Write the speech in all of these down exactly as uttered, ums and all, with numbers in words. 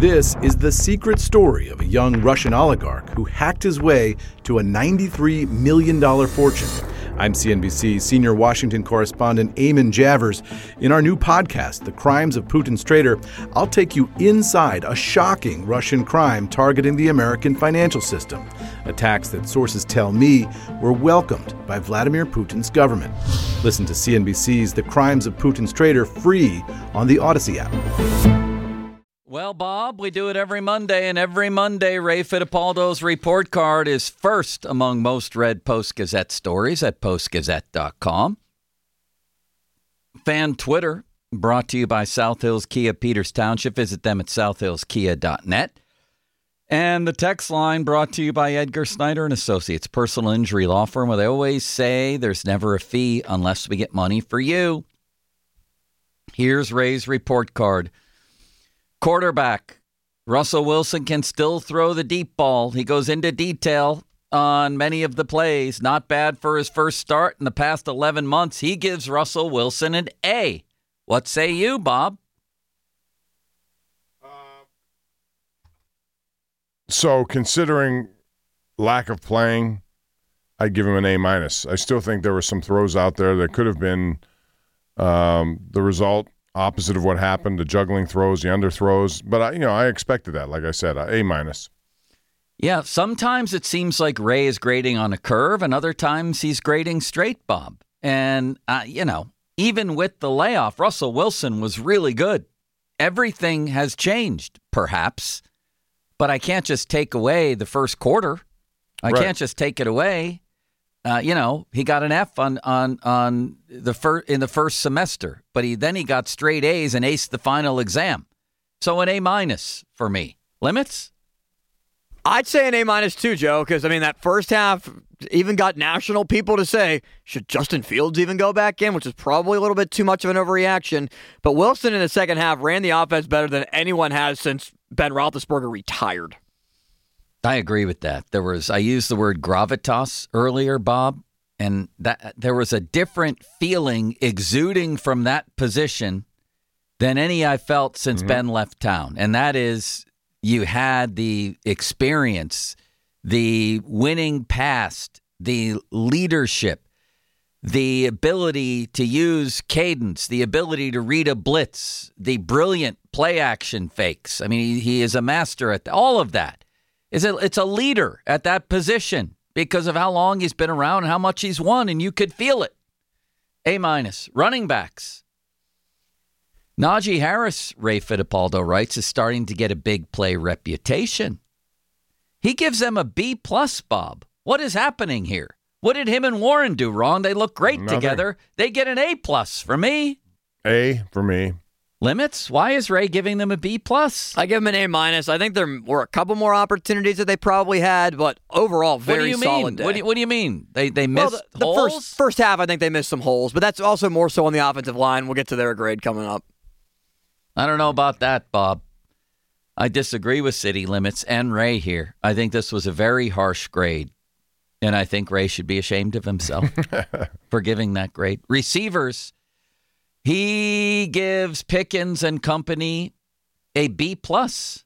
This is the secret story of a young Russian oligarch who hacked his way to a ninety-three million dollars fortune. I'm C N B C senior Washington correspondent Eamon Javers. In our new podcast, The Crimes of Putin's Traitor, I'll take you inside a shocking Russian crime targeting the American financial system. Attacks that sources tell me were welcomed by Vladimir Putin's government. Listen to C N B C's The Crimes of Putin's Traitor free on the Odyssey app. Well, Bob, we do it every Monday, and every Monday, Ray Fittipaldo's report card is first among most read Post-Gazette stories at post gazette dot com. Fan Twitter, brought to you by South Hills Kia Peters Township. Visit them at south hills kia dot net. And the text line brought to you by Edgar Snyder and Associates, personal injury law firm, where they always say there's never a fee unless we get money for you. Here's Ray's report card. Quarterback, Russell Wilson can still throw the deep ball. He goes into detail on many of the plays. Not bad for his first start in the past eleven months. He gives Russell Wilson an A. What say you, Bob? Uh, so considering lack of playing, I'd give him an A minus. I still think there were some throws out there that could have been um, the result opposite of what happened, the juggling throws, the underthrows. But, I, you know, I expected that, like I said, A minus. Yeah, sometimes it seems like Ray is grading on a curve, and other times he's grading straight, Bob. And, uh, you know, even with the layoff, Russell Wilson was really good. Everything has changed, perhaps, but I can't just take away the first quarter. I Right. can't just take it away. Uh, you know, he got an F on on on the fir- in the first semester, but he then he got straight A's and aced the final exam. So an A minus for me. Limits? I'd say an A minus too, Joe, because I mean that first half even got national people to say, should Justin Fields even go back in, which is probably a little bit too much of an overreaction. But Wilson in the second half ran the offense better than anyone has since Ben Roethlisberger retired. I agree with that. There was, I used the word gravitas earlier, Bob, and that there was a different feeling exuding from that position than any I felt since mm-hmm. Ben left town. And that is, you had the experience, the winning past, the leadership, the ability to use cadence, the ability to read a blitz, the brilliant play action fakes. I mean, he, he is a master at all of that. Is it, it's a leader at that position because of how long he's been around and how much he's won, and you could feel it. A minus. Running backs. Najee Harris, Ray Fittipaldo writes, is starting to get a big play reputation. He gives them a B plus, Bob. What is happening here? What did him and Warren do wrong? They look great Nothing. together. They get an A plus for me. A for me. Limits? Why is Ray giving them a B plus? I give them an A minus. I think there were a couple more opportunities that they probably had, but overall, very what do you solid mean? day. What do you, what do you mean? They they missed well, the, the holes? first first half, I think they missed some holes, but that's also more so on the offensive line. We'll get to their grade coming up. I don't know about that, Bob. I disagree with City Limits and Ray here. I think this was a very harsh grade, and I think Ray should be ashamed of himself for giving that grade. Receivers. He gives Pickens and company a B plus.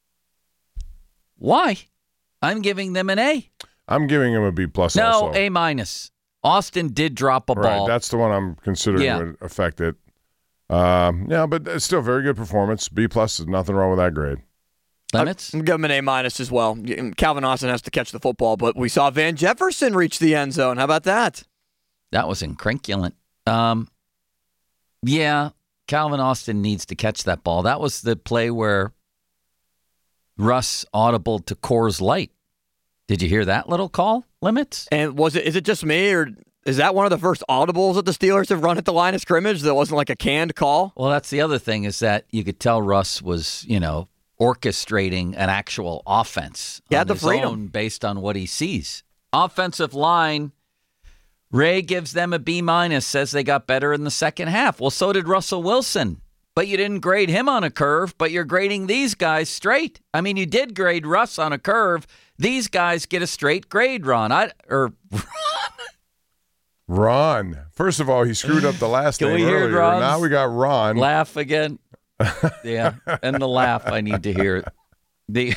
Why? I'm giving them an A. I'm giving him a B plus. No, also. A minus. Austin did drop a right, ball. That's the one I'm considering Yeah. would affect it. Um, yeah, but it's still a very good performance. B plus is nothing wrong with that grade. Limits? I'm give him an A minus as well. Calvin Austin has to catch the football, but we saw Van Jefferson reach the end zone. How about that? That was incrinculant. Um, yeah, Calvin Austin needs to catch that ball. That was the play where Russ audible to Coors Light. Did you hear that little call, Limits? And was it? Is it just me, or is that one of the first audibles that the Steelers have run at the line of scrimmage that wasn't like a canned call? Well, that's the other thing is that you could tell Russ was, you know, orchestrating an actual offense He on had the his freedom. own based on what he sees. Offensive line, Ray gives them a B minus, says they got better in the second half. Well, so did Russell Wilson. But you didn't grade him on a curve, but you're grading these guys straight. I mean, you did grade Russ on a curve. These guys get a straight grade, Ron. I or Ron. First of all, he screwed up the last Can name we hear earlier. Ron's Now we got Ron. laugh again. Yeah, and the laugh. I need to hear it. The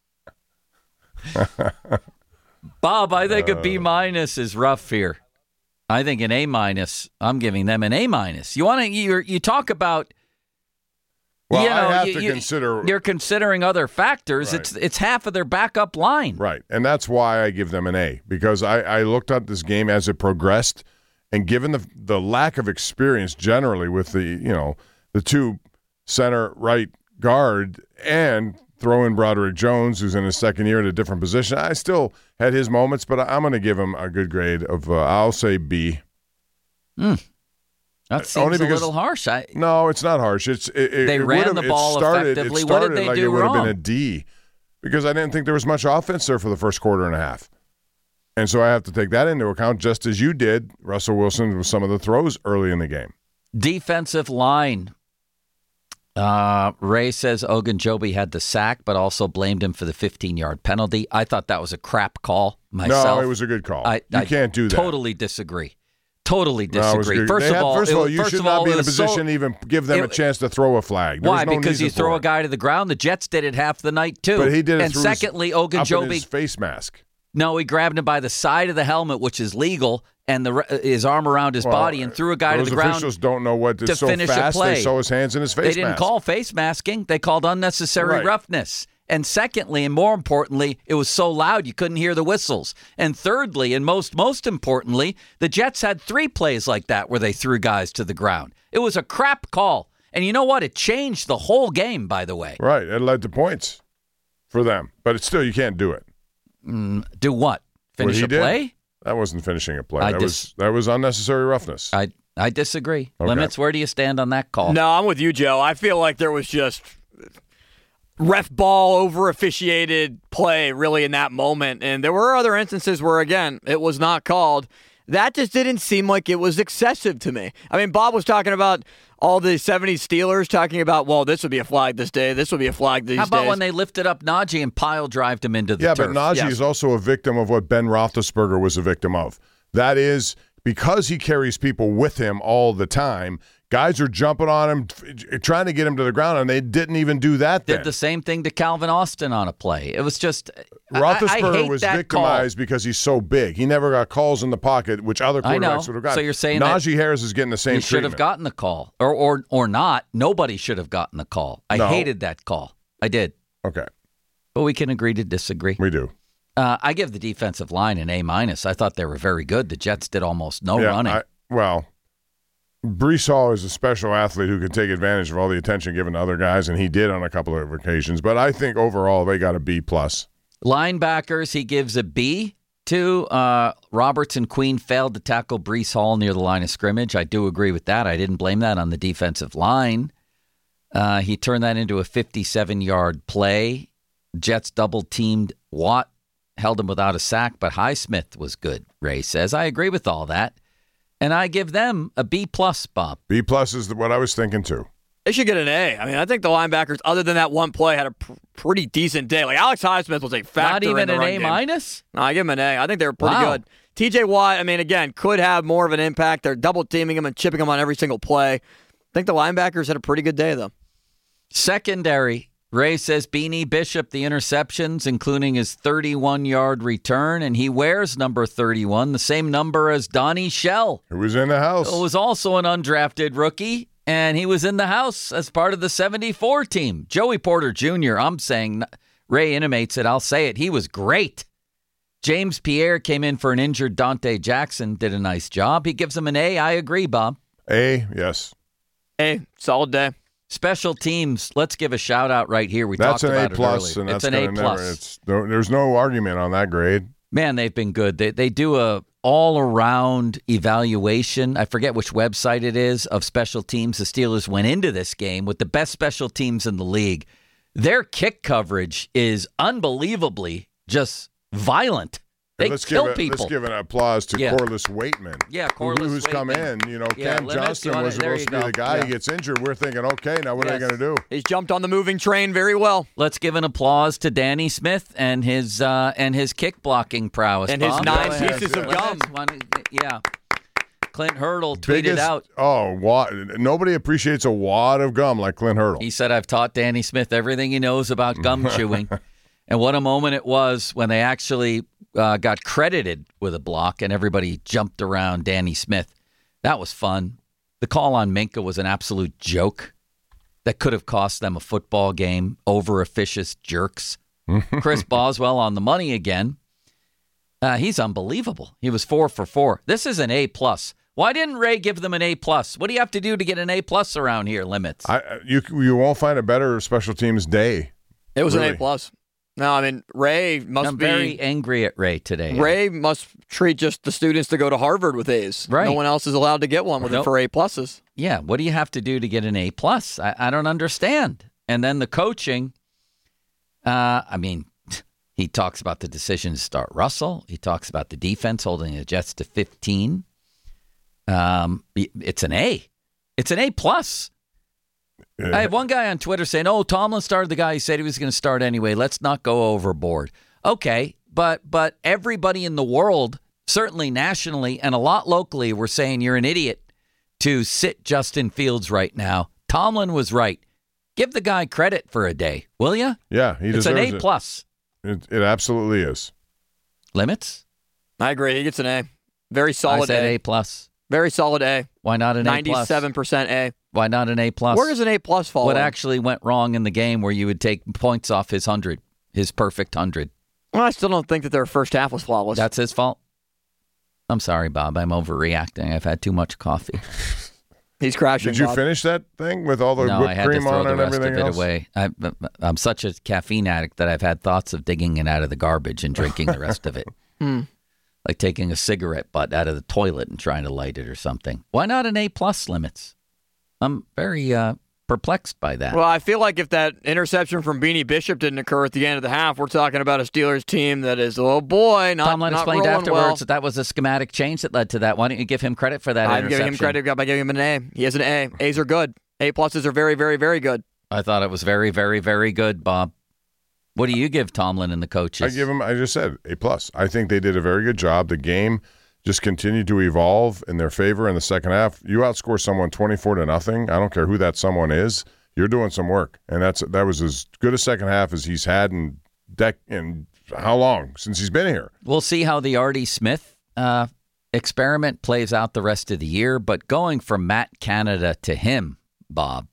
Bob, I think a B minus is rough here. I think an A minus. I'm giving them an A minus. You want to? You you talk about. Well, you know, I have you, to you, consider. You're considering other factors. Right. It's it's half of their backup line. Right, and that's why I give them an A, because I, I looked at this game as it progressed, and given the the lack of experience generally with the you know the two center right guard and throw in Broderick Jones, who's in his second year at a different position, I still had his moments, but I'm going to give him a good grade of uh, I'll say B. Hmm. That seems Only a because, little harsh. I, no, it's not harsh. It's it, it, they it ran the ball it started, effectively. It What started did they like do it would wrong? have been a D, because I didn't think there was much offense there for the first quarter and a half. And so I have to take that into account, just as you did, Russell Wilson, with some of the throws early in the game. Defensive line. Uh, Ray says Ogunjobi had the sack, but also blamed him for the fifteen-yard penalty. I thought that was a crap call myself. No, it was a good call. I, you I can't do that. Totally disagree. Totally No, it was disagree. good. first, They of had- all, first of it all, was- you first should of not all, be in it a was position so, to even give them it, a chance to throw a flag. There why? was no Because you reason throw for a it. guy to the ground. The Jets did it half the night too. But he did it and through secondly, his, up in Ogunjobi his face mask. No, he grabbed him by the side of the helmet, which is legal, and the his arm around his Well, body, and threw a guy to those the ground. officials don't know what to it's so finish a fast. play. They saw his hands in his face They didn't mask. call face masking. They called unnecessary Right. roughness. And secondly, and more importantly, it was so loud you couldn't hear the whistles. And thirdly, and most most importantly, the Jets had three plays like that where they threw guys to the ground. It was a crap call. And you know what? It changed the whole game, by the way. Right. It led to points for them. But it's still, you can't do it. Mm, do what? Finish he a did? play? That wasn't finishing a play. I That dis- was that was unnecessary roughness. I I disagree. Okay. Limits, where do you stand on that call? No, I'm with you, Joe. I feel like there was just ref ball over officiated play really in that moment. And there were other instances where, again, it was not called. That just didn't seem like it was excessive to me. I mean, Bob was talking about all the seventies Steelers talking about, well, this would be a flag this day. This would be a flag these How about days. when they lifted up Najee and pile drived him into the yeah, turf? but Najee Yes. is also a victim of what Ben Roethlisberger was a victim of. That is, because he carries people with him all the time, guys are jumping on him, f- trying to get him to the ground, and they didn't even do that Did then. the same thing to Calvin Austin on a play. It was just I- I, Roethlisberger hate was that victimized because he's so big. He never got calls in the pocket, which other I know. quarterbacks would have gotten. So you're saying that Najee Harris is getting the call. same You should have treatment. gotten the call, or or or not. Nobody should have gotten the call. I No. hated that call. I did, Okay, but we can agree to disagree. we do. Uh, I give the defensive line an A minus. I thought they were very good. The Jets did almost no yeah, running. I, well, Brees Hall is a special athlete who can take advantage of all the attention given to other guys, and he did on a couple of occasions. But I think overall they got a B plus. Linebackers, he gives a B to. Uh, Roberts and Queen failed to tackle Brees Hall near the line of scrimmage. I do agree with that. I didn't blame that on the defensive line. Uh, he turned that into a fifty-seven-yard play. Jets double-teamed Watt, held him without a sack, but Highsmith was good, Ray says. I agree with all that. And I give them a B plus, Bob. B plus is what I was thinking too. They should get an A. I mean, I think the linebackers, other than that one play, had a pr- pretty decent day. Like, Alex Highsmith was a factor Not even in the an run A game. minus? No, I give him an A. I think they were pretty Wow. good. T J Watt, I mean, again, could have more of an impact. They're double teaming him and chipping him on every single play. I think the linebackers had a pretty good day, though. Secondary, Ray says Beanie Bishop, the interceptions, including his thirty-one-yard return, and he wears number thirty-one, the same number as Donnie Shell, Who was in the house? who was also an undrafted rookie, and he was in the house as part of the seventy-four team. Joey Porter Junior, I'm saying, Ray intimates it, I'll say it, he was great. James Pierre came in for an injured Dante Jackson, did a nice job. He gives him an A. I agree, Bob. A, yes. A, solid day. Special teams, let's give a shout out right here. We That's talked an A about plus, it earlier. and It's that's an A gonna plus. never. It's no, there's no argument on that grade. Man, they've been good. They they do a all around evaluation. I forget which website it is of special teams. The Steelers went into this game with the best special teams in the league. Their kick coverage is unbelievably just violent. They let's kill give a, people. Let's give an applause to Yeah. Corliss Waitman. Yeah, who- Corliss who's come Waitman. in. You know, Yeah, Cam Limits, you Johnston wanna- was there supposed you to be go. the guy Yeah. who gets injured. We're thinking, okay, now what Yes. are they going to do? He's jumped on the moving train very well. Let's give an applause to Danny Smith and his uh, and his kick blocking prowess. And his Bob. nine Go ahead. pieces of Limits, gum. one- yeah. Clint Hurdle tweeted Biggest, out. Oh, wad, nobody appreciates a wad of gum like Clint Hurdle. He said, I've taught Danny Smith everything he knows about gum chewing. And what a moment it was when they actually uh, got credited with a block and everybody jumped around Danny Smith. That was fun. The call on Minka was an absolute joke that could have cost them a football game. Over-officious jerks. Chris Boswell on the money again. Uh, he's unbelievable. He was four for four. This is an A plus. Why didn't Ray give them an A plus? What do you have to do to get an A plus around here? Limits. I, you you won't find a better special teams day. It was really. an A plus. No, I mean Ray must I'm be very angry at Ray today. Ray must treat just the students to go to Harvard with A's. Right. No one else is allowed to get one with Nope. it for A pluses. Yeah, what do you have to do to get an A plus? I, I don't understand. And then the coaching. Uh, I mean, he talks about the decision to start Russell. He talks about the defense holding the Jets to fifteen. Um, it's an A. It's an A plus. I had one guy on Twitter saying, oh, Tomlin started the guy he said he was going to start anyway. Let's not go overboard. Okay, but but everybody in the world, certainly nationally and a lot locally, were saying you're an idiot to sit Justin Fields right now. Tomlin was right. Give the guy credit for a day, will you? Yeah, he It's deserves an A it. plus. It, it absolutely is. Limits? I agree. He gets an A. Very solid I said A. A plus. Very solid A. Why not an A plus? ninety-seven percent A. Why not an A plus? Where does an A plus fall? What in? actually went wrong in the game where you would take points off his hundred, his perfect hundred? Well, I still don't think that their first half was flawless. That's his fault. I'm sorry, Bob. I'm overreacting. I've had too much coffee. He's crashing. Did you Bob. finish that thing with all the no, whipped I had to cream throw on the and rest of everything it else? away. I, I'm such a caffeine addict that I've had thoughts of digging it out of the garbage and drinking the rest of it. Hmm. Like taking a cigarette butt out of the toilet and trying to light it or something. Why not an A plus limits? I'm very uh, perplexed by that. Well, I feel like if that interception from Beanie Bishop didn't occur at the end of the half, we're talking about a Steelers team that is, oh boy, not, Tomlin not explained rolling afterwards well. that that was a schematic change that led to that. Why don't you give him credit for that I'm interception? giving him credit by giving him an A. He has an A. A's are good. A pluses are very, very, very good. I thought it was very, very, very good, Bob. What do you give Tomlin and the coaches? I give him, I just said, A plus. I think they did a very good job. The game just continued to evolve in their favor in the second half. You outscore someone twenty-four to nothing. I don't care who that someone is. You're doing some work. And that's that was as good a second half as he's had in dec in how long since he's been here. We'll see how the Artie Smith uh, experiment plays out the rest of the year. But going from Matt Canada to him, Bob,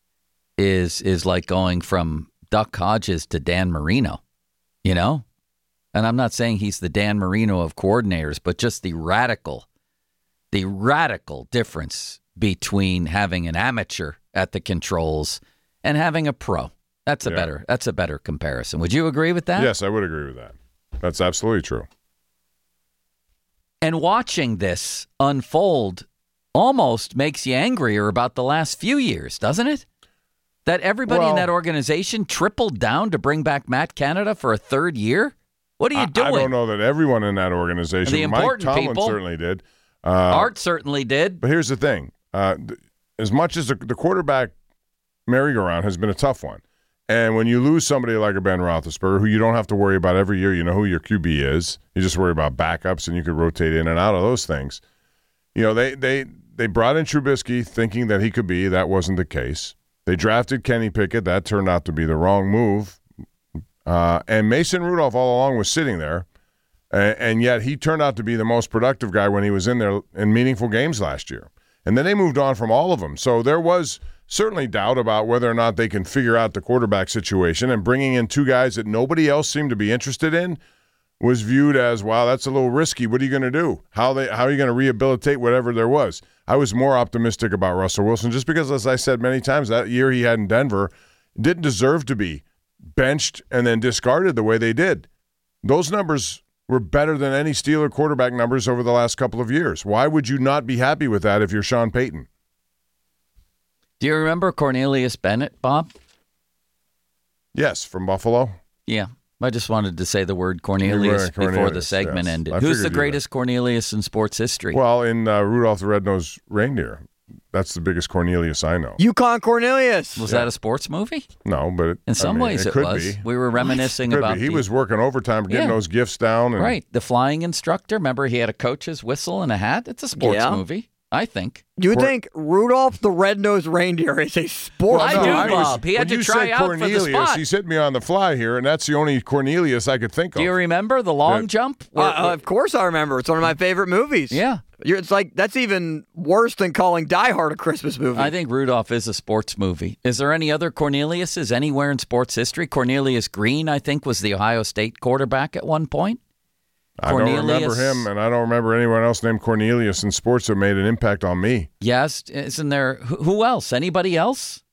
is is like going from Duck Hodges to Dan Marino, you know? And I'm not saying he's the Dan Marino of coordinators, but just the radical, the radical difference between having an amateur at the controls and having a pro. That's a Yeah. better that's a better comparison. Would you agree with that? Yes, I would agree with that. That's absolutely true. And watching this unfold almost makes you angrier about the last few years, doesn't it? That everybody in Well- that organization tripled down to bring back Matt Canada for a third year? What are you I, doing? I don't know that everyone in that organization. The important Mike Tomlin people. certainly did. Uh, Art certainly did. But here's the thing: uh, th- as much as the, the quarterback merry-go-round has been a tough one, and when you lose somebody like a Ben Roethlisberger, who you don't have to worry about every year, you know who your Q B is. You just worry about backups, and you could rotate in and out of those things. You know, they they they brought in Trubisky thinking that he could be. That wasn't the case. They drafted Kenny Pickett. That turned out to be the wrong move. Uh, and Mason Rudolph all along was sitting there, and, and yet he turned out to be the most productive guy when he was in there in meaningful games last year. And then they moved on from all of them. So there was certainly doubt about whether or not they can figure out the quarterback situation, and bringing in two guys that nobody else seemed to be interested in was viewed as, wow, that's a little risky. What are you going to do? How they how are you going to rehabilitate whatever there was? I was more optimistic about Russell Wilson just because, as I said many times, that year he had in Denver didn't deserve to be benched and then discarded the way they did. Those numbers were better than any Steeler quarterback numbers over the last couple of years. Why would you not be happy with that if you're Sean Payton? Do you remember Cornelius Bennett, Bob? Yes, from Buffalo. Yeah. I just wanted to say the word Cornelius, Cornelius, before the segment yes. ended. I Who's figured the you greatest Cornelius in sports history? Well, in uh, Rudolph the Red-Nosed Reindeer. That's the biggest Cornelius I know. Yukon Cornelius. was yeah. that a sports movie? No, but it, In some I mean, ways it, it, could was. be. We were reminiscing Could about be. He the- was working overtime, getting Yeah. those gifts down. And, Right. The flying instructor. Remember he had a coach's whistle and a hat? It's a sports Yeah. movie. I think. You Cor- think Rudolph the Red-Nosed Reindeer is a sport? I no, do, I was- Bob. He had when to you try said out for the Cornelius, spot. He's hit me on the fly here, and that's the only Cornelius I could think of. Do you remember the long Yeah. jump? Uh, Where- uh, of course I remember. It's one of my favorite movies. yeah. You're, it's like, that's even worse than calling Die Hard a Christmas movie. I think Rudolph is a sports movie. Is there any other Corneliuses anywhere in sports history? Cornelius Green, I think, was the Ohio State quarterback at one point. I don't remember Cornelius- him, and I don't remember anyone else named Cornelius in sports that made an impact on me. Yes. Isn't there? Who who else? Anybody else?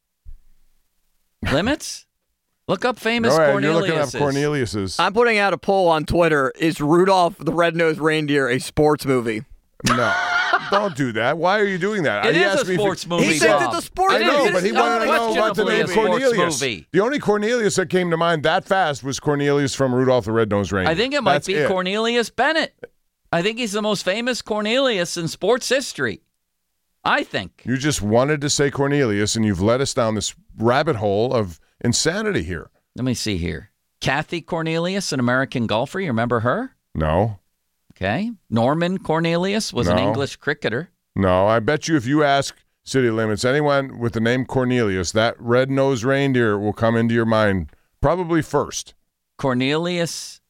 Limits? Look up famous Go ahead, you're looking up Corneliuses. Cornelius's. I'm putting out a poll on Twitter. Is Rudolph the Red-Nosed Reindeer a sports movie? No, don't do that. Why are you doing that? It He is asked a me if sports he- movie. He said Bob. it's a sports It I know, is. but he It's wanted to know about the unquestionably name a sports Cornelius. movie. The only Cornelius that came to mind that fast was Cornelius from Rudolph the Red-Nosed Reindeer. I think it might That's be it. Cornelius Bennett. I think he's the most famous Cornelius in sports history. I think. You just wanted to say Cornelius, and you've led us down this rabbit hole of insanity here. Let me see here. Kathy Cornelius, an American golfer. You remember her? No, Okay. Norman Cornelius was an No. English cricketer. no. I bet you if you ask City Limits, anyone with the name Cornelius, that red-nosed reindeer will come into your mind probably first. Cornelius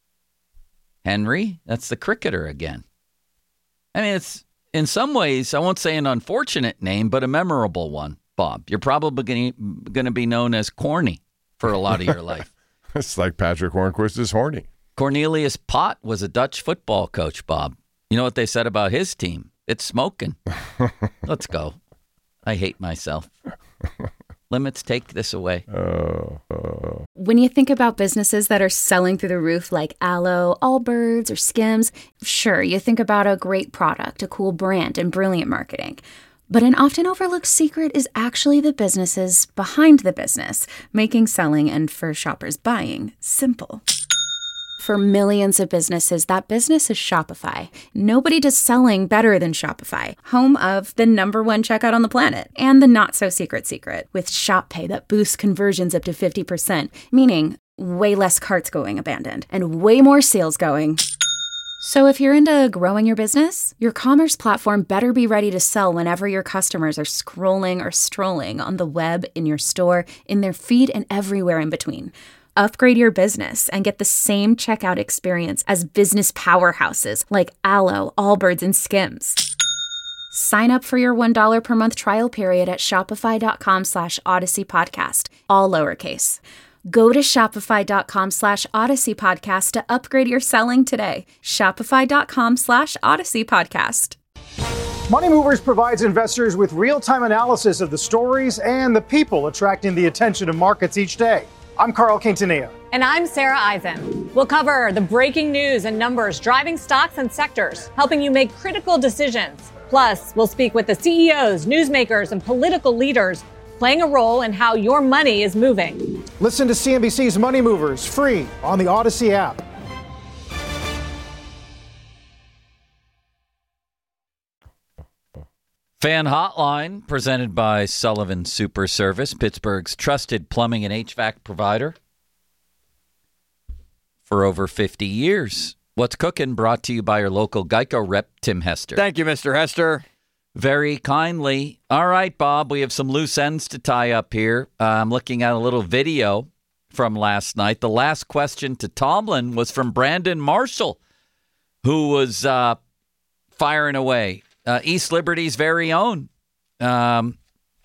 Henry. That's the cricketer again. I mean, it's in some ways, I won't say an unfortunate name, but a memorable one, Bob. You're probably going to be known as Corny for a lot of your life. It's like Patrick Hornquist is horny. Cornelius Pott was a Dutch football coach, Bob. You know what they said about his team? It's smoking. Let's go. I hate myself. Limits, take this away. Uh, uh. When you think about businesses that are selling through the roof like Aloe, Allbirds, or Skims, sure, you think about a great product, a cool brand, and brilliant marketing. But an often overlooked secret is actually the businesses behind the business, making selling and for shoppers buying simple. For millions of businesses, that business is Shopify. Nobody does selling better than Shopify, home of the number one checkout on the planet and the not-so-secret secret with Shop Pay that boosts conversions up to fifty percent, meaning way less carts going abandoned and way more sales going. So if you're into growing your business, your commerce platform better be ready to sell whenever your customers are scrolling or strolling on the web, in your store, in their feed, and everywhere in between. Upgrade your business and get the same checkout experience as business powerhouses like Aloe, Allbirds, and Skims. Sign up for your one dollar per month trial period at shopify.com slash Odyssey Podcast, all lowercase. Go to shopify.com slash Odyssey Podcast to upgrade your selling today. Shopify.com slash Odyssey Podcast. Money Movers provides investors with real-time analysis of the stories and the people attracting the attention of markets each day. I'm Carl Quintanilla. And I'm Sarah Eisen. We'll cover the breaking news and numbers driving stocks and sectors, helping you make critical decisions. Plus, we'll speak with the C E Os, newsmakers, and political leaders playing a role in how your money is moving. Listen to C N B C's Money Movers free on the Odyssey app. Fan Hotline, presented by Sullivan Super Service, Pittsburgh's trusted plumbing and H V A C provider for over fifty years. What's Cooking, brought to you by your local Geico rep, Tim Hester. Thank you, Mister Hester. Very kindly. All right, Bob, we have some loose ends to tie up here. Uh, I'm looking at a little video from last night. The last question to Tomlin was from Brandon Marshall, who was uh, firing away. Uh, East Liberty's very own. Um,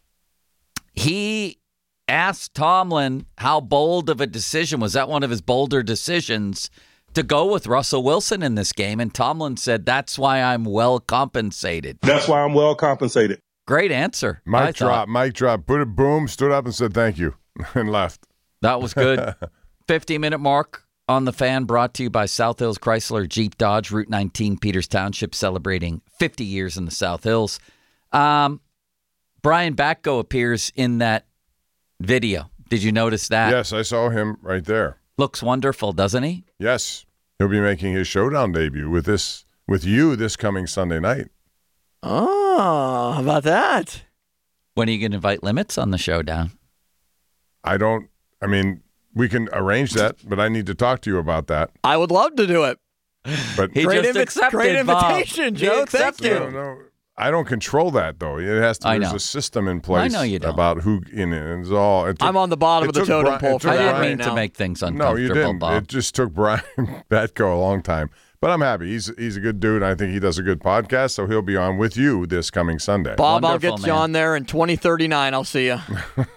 he asked Tomlin how bold of a decision was that, one of his bolder decisions to go with Russell Wilson in this game. And Tomlin said, that's why I'm well compensated. That's why I'm well compensated. Great answer. Mic I drop, thought. mic drop. Put it, boom, stood up and said thank you and left. That was good. fifty-minute mark on the Fan, brought to you by South Hills Chrysler Jeep Dodge, Route nineteen, Peters Township, celebrating fifty years in the South Hills. Um, Brian Batko appears in that video. Did you notice that? Yes, I saw him right there. Looks wonderful, doesn't he? Yes, he'll be making his Showdown debut with this with you this coming Sunday night. Oh, how about that? When are you going to invite Limits on the Showdown? I don't. I mean, we can arrange that, but I need to talk to you about that. I would love to do it. But He Great just invi- accepted, great Bob. invitation, He Joe. Thank accepted. you. no, no, I don't control that though. It has to. I There's know. a system in place. I know you don't. About who in it. It's all. It took, I'm on the bottom it of the took totem Bri- pole it for took I that didn't Brian- right mean now. to make things No, uncomfortable, you didn't. Bob. It just took Brian Batko a long time. But I'm happy. He's he's a good dude. And I think he does a good podcast, so he'll be on with you this coming Sunday. Bob, I'll Wonderful, get you man. on there in twenty thirty-nine. I'll see you.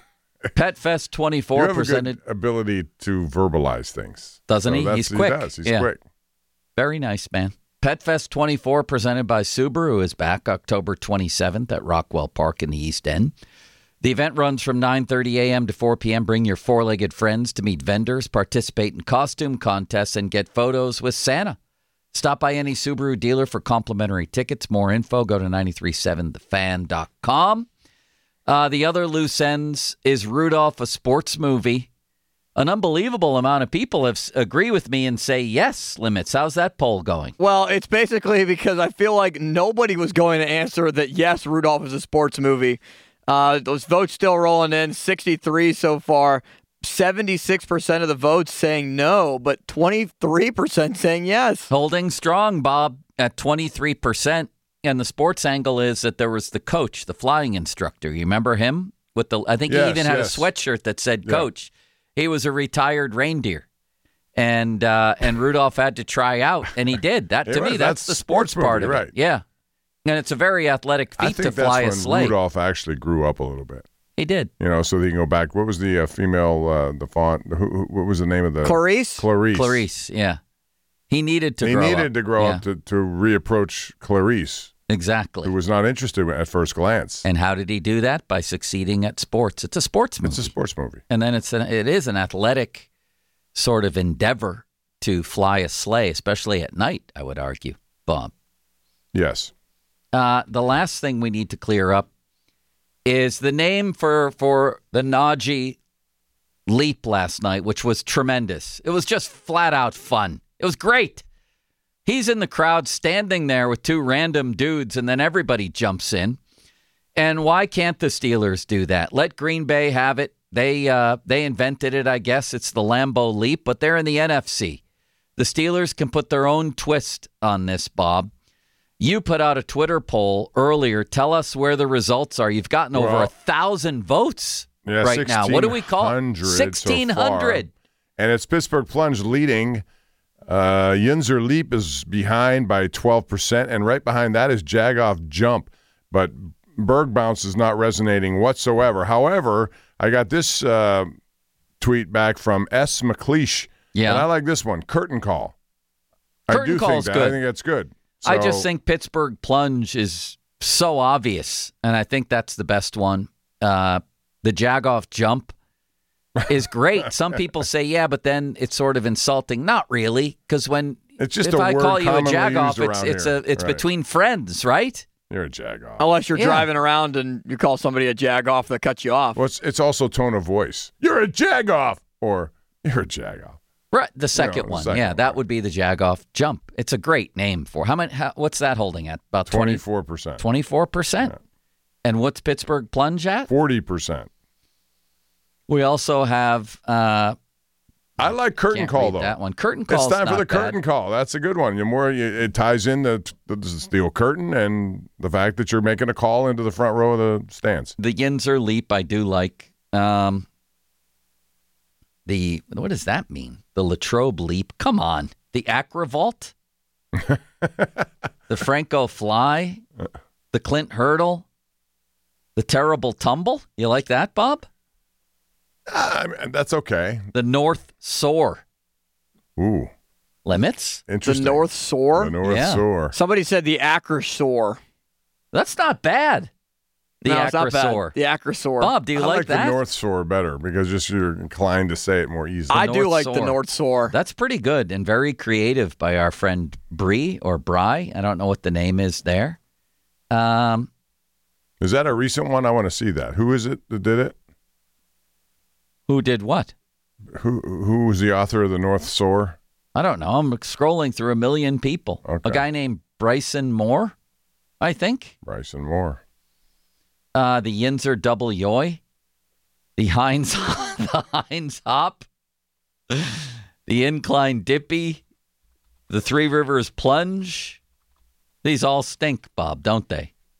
PetFest You twenty-four have presented. a good ability to verbalize things. Doesn't So he? that's- He's quick. He does. He's Yeah. quick. Very nice, man. PetFest twenty-four presented by Subaru is back October twenty-seventh at Rockwell Park in the East End. The event runs from nine thirty a.m. to four p.m. Bring your four-legged friends to meet vendors, participate in costume contests, and get photos with Santa. Stop by any Subaru dealer for complimentary tickets. More info, go to nine three seven the fan dot com. Uh, the other loose ends is Rudolph, a sports movie. An unbelievable amount of people have s- agree with me and say yes, Limits. How's that poll going? Well, it's basically because I feel like nobody was going to answer that yes, Rudolph is a sports movie. Uh, those votes still rolling in, sixty-three so far. seventy-six percent of the votes saying no, but twenty-three percent saying yes. Holding strong, Bob, at twenty-three percent. And the sports angle is that there was the coach, the flying instructor. You remember him? With the, I think he Yes, even had yes. a sweatshirt that said Yeah. coach. He was a retired reindeer. And uh, and Rudolph had to try out, and he did. That It to me, was- that's, that's the sports, sports part movie, of right. it. Yeah. And it's a very athletic I feat think to fly a that's when sleigh. Rudolph actually grew up a little bit. He did. You know, so they can go back. What was the uh, female, uh, the font? Who, who, what was the name of the? Clarice? Clarice. Clarice, yeah. He needed to he grow needed up. to grow Yeah, up to, to reapproach Clarice, Exactly. who was not interested at first glance. And how did he do that? By succeeding at sports. It's a sports movie. It's a sports movie. And then it's an, it is an athletic sort of endeavor to fly a sleigh, especially at night, I would argue, Bob. Yes. Uh, the last thing we need to clear up is the name for, for the Najee leap last night, which was tremendous. It was just flat out fun. It was great. He's in the crowd standing there with two random dudes, and then everybody jumps in. And why can't the Steelers do that? Let Green Bay have it. They uh, they invented it, I guess. It's the Lambeau leap, but they're in the N F C. The Steelers can put their own twist on this, Bob. You put out a Twitter poll earlier. Tell us where the results are. You've gotten over Well, a thousand votes Yeah, right now. What do we call it? sixteen hundred so sixteen hundred. far. And it's Pittsburgh Plunge leading. Uh, Yinzer Leap is behind by twelve percent, and right behind that is Jagoff Jump. But Berg Bounce is not resonating whatsoever. However, I got this uh, tweet back from S. McLeish. Yeah. And I like this one, Curtain Call. I Curtain do Call's think that. good. I think that's good. I So- just think Pittsburgh Plunge is so obvious, and I think that's the best one. Uh, the Jagoff Jump is great. Some people say, yeah, but then it's sort of insulting. Not really, because when It's just if a I word call you a commonly Jagoff, used it's around it's here. a it's Right. between friends, right? You're a Jagoff. Unless you're Yeah. driving around and you call somebody a jag-off that cuts you off. Well, it's, it's also tone of voice. You're a Jagoff, or you're a Jagoff. Right, the second the one. second yeah, one, that right. would be the Jagoff Jump. It's a great name for how many? How, what's that holding at? About twenty, Twenty-four percent. twenty-four percent. And what's Pittsburgh Plunge at? Forty percent. We also have. Uh, I like Curtain can't Call read though. that one. Curtain It's Call. time for the curtain call. That's a good one. The more you, it ties in the, the steel curtain and the fact that you're making a call into the front row of the stands. The Yinzer leap, I do like. Um, the what does that mean? The Latrobe leap. Come on, the Acrovault, the Franco fly, the Clint hurdle, the terrible tumble. You like that, Bob? Ah, I mean, that's okay. The North Soar. Ooh, Limits. The interesting. North Soar? The North Yeah. Soar. Somebody said the Acrosaur. That's not bad. The no, it's not bad. Acrosaur. The Acrosaur. Bob, do you I like, like that? the North Soar better because just you're inclined to say it more easily. I do North like Soar. the North Soar. That's pretty good and very creative by our friend Bree or Bry. I don't know what the name is there. Um, Is that a recent one? I want to see that. Who is it that did it? who did what? Who who was the author of the North Soar? I don't know. I'm scrolling through a million people. Okay. A guy named Bryson Moore, I think. Bryson Moore. Uh, the Yinzer Double Yoy. The Heinz, the Heinz Hop. The Incline Dippy. The Three Rivers Plunge. These all stink, Bob, don't they?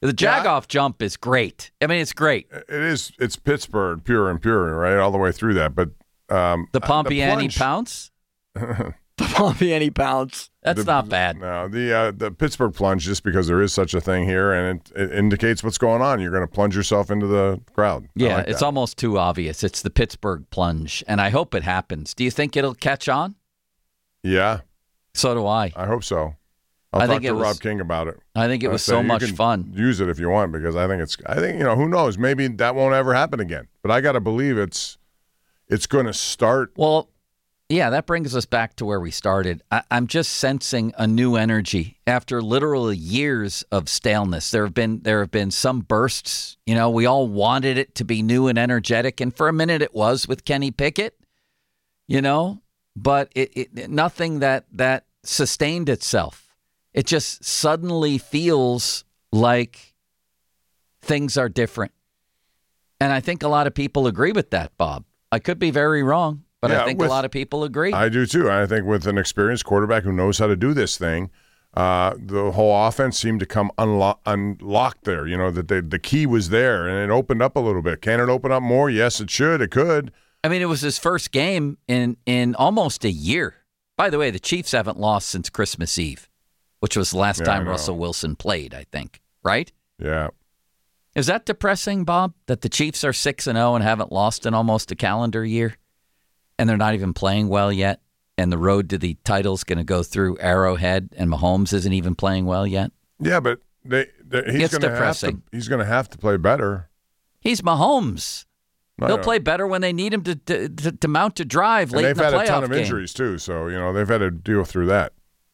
The Jagoff yeah. jump is great. I mean, it's great. It is. It's Pittsburgh, pure and pure, right, all the way through that. But um, the Pompiani the pounce? The Pompiani pounce. That's the, not bad. No, the uh, the Pittsburgh plunge, just because there is such a thing here, and it, it indicates what's going on. You're going to plunge yourself into the crowd. Yeah, like it's that. almost too obvious. It's the Pittsburgh plunge, and I hope it happens. Do you think it'll catch on? Yeah. So do I. I hope so. I'll I talk think to it was, Rob King about it. I think it was so much fun. Use it if you want, because I think it's. I think you know who knows. Maybe that won't ever happen again. But I got to believe it's. It's going to start. Well, yeah, that brings us back to where we started. I, I'm just sensing a new energy after literally years of staleness. There have been there have been some bursts. You know, we all wanted it to be new and energetic, and for a minute it was with Kenny Pickett. You know, but it, it nothing that that sustained itself. It just suddenly feels like things are different. And I think a lot of people agree with that, Bob. I could be very wrong, but yeah, I think with, a lot of people agree. I do, too. I think with an experienced quarterback who knows how to do this thing, uh, the whole offense seemed to come unlo- unlocked there. You know, that they, the key was there, and it opened up a little bit. Can it open up more? Yes, it should. It could. I mean, it was his first game in, in almost a year. By the way, the Chiefs haven't lost since Christmas Eve, which was the last yeah, time Russell Wilson played, I think, right? Yeah. Is that depressing, Bob, that the Chiefs are six and oh and haven't lost in almost a calendar year, and they're not even playing well yet, and the road to the title's going to go through Arrowhead, and Mahomes isn't even playing well yet? Yeah, but they, they, he's going to have to he's going to have to play better. He's Mahomes. He'll play better when they need him to to, to, to mount a drive late in the playoff game. And they've had a ton of injuries, too, so, you know, they've had to deal through that.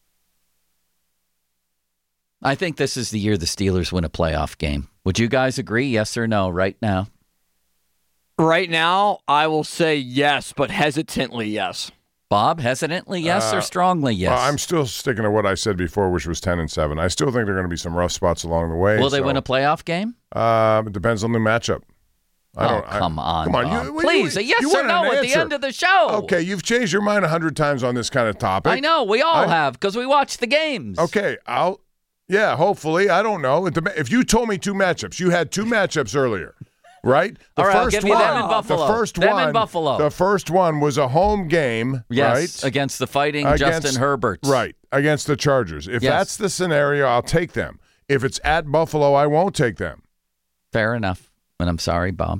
I think this is the year the Steelers win a playoff game. Would you guys agree, yes or no, right now? Right now, I will say yes, but hesitantly yes. Bob, hesitantly yes uh, or strongly yes? Well, I'm still sticking to what I said before, which was ten and seven. I still think there are going to be some rough spots along the way. Will they so, win a playoff game? Uh, it depends on the matchup. I oh, don't, come I, on, Come on, Bob. you, Please, you, a yes you or no at the end of the show. Okay, you've changed your mind a hundred times on this kind of topic. I know, we all I, have, because we watch the games. Okay, I'll... Yeah, hopefully. I don't know. If you told me two matchups, you had two matchups earlier, right? The All right, first I'll give one, you them in Buffalo. The first them one, in Buffalo. The first one was a home game, yes, right? Against the fighting against, Justin Herbert. Right, against the Chargers. If yes. that's the scenario, I'll take them. If it's at Buffalo, I won't take them. Fair enough. And I'm sorry, Bob.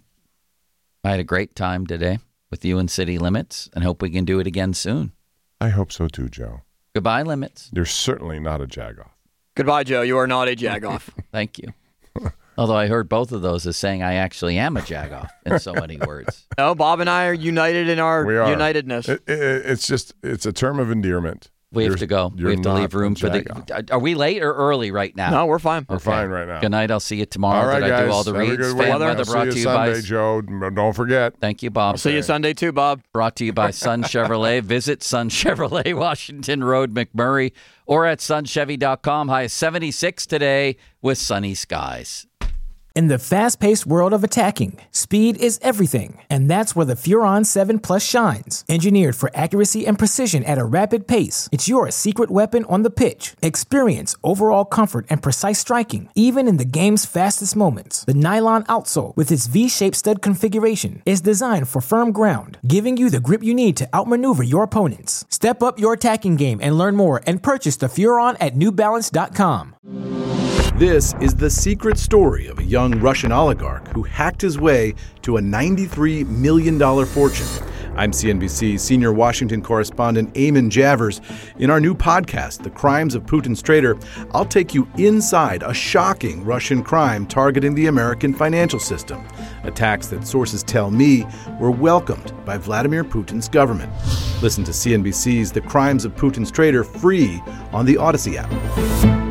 I had a great time today with you in City Limits and hope we can do it again soon. I hope so too, Joe. Goodbye, Limits. You're certainly not a Jagoff. Goodbye, Joe. You are not a Jagoff. Thank you. Although I heard both of those as saying I actually am a Jagoff in so many words. No, Bob and I are united in our we are. unitedness. It, it, it's just, it's a term of endearment. We you're, have to go. We have to leave room for the. Are we late or early right now? No, we're fine. We're okay. fine right now. Good night. I'll see you tomorrow. All right, Did guys. I do all the Have reads? Fan weather I'll brought see to you you Sunday, by Joe. Don't forget. Thank you, Bob. I'll see you Sunday too, Bob. Brought to you by Sun Chevrolet. Visit Sun Chevrolet, Washington Road, McMurray, or at sun chevy dot com. High of seventy-six today with sunny skies. In the fast-paced world of attacking, speed is everything, and that's where the Furon seven Plus shines. Engineered for accuracy and precision at a rapid pace, it's your secret weapon on the pitch. Experience overall comfort and precise striking, even in the game's fastest moments. The nylon outsole, with its V-shaped stud configuration, is designed for firm ground, giving you the grip you need to outmaneuver your opponents. Step up your attacking game and learn more and purchase the Furon at new balance dot com. This is the secret story of a young Russian oligarch who hacked his way to a ninety-three million dollars fortune. I'm C N B C senior Washington correspondent Eamon Javers. In our new podcast, The Crimes of Putin's Traitor, I'll take you inside a shocking Russian crime targeting the American financial system. Attacks that sources tell me were welcomed by Vladimir Putin's government. Listen to C N B C's The Crimes of Putin's Traitor free on the Odyssey app.